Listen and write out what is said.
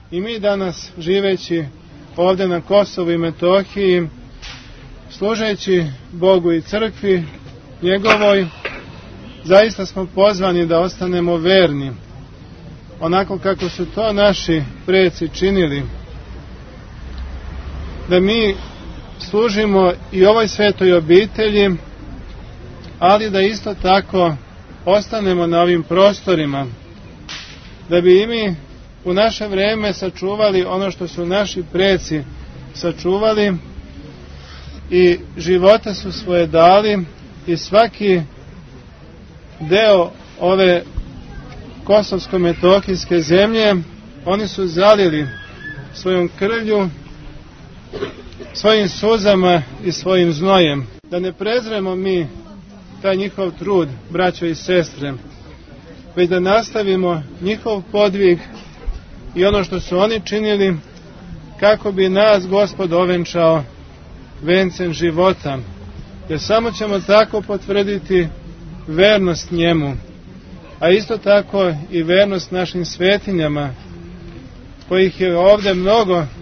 i mi danas, živeći ovdje na Kosovu i Metohiji, služeći Bogu i crkvi njegovoj, zaista smo pozvani da ostanemo verni, onako kako su to naši preci činili, da mi služimo i ovoj svetoj obitelji, ali da isto tako ostanemo na ovim prostorima, da bi i mi u naše vrijeme sačuvali ono što su naši preci sačuvali i živote su svoje dali i svaki deo ove kosovsko-metohijske zemlje oni su zalili svojom krvlju, svojim suzama i svojim znojem. Da ne prezremo mi taj njihov trud, braćo i sestre, već da nastavimo njihov podvig i ono što su oni činili, kako bi nas Gospod ovenčao vencem života, jer samo ćemo tako potvrditi vernost njemu, a isto tako i vernost našim svetinjama, kojih je ovdje mnogo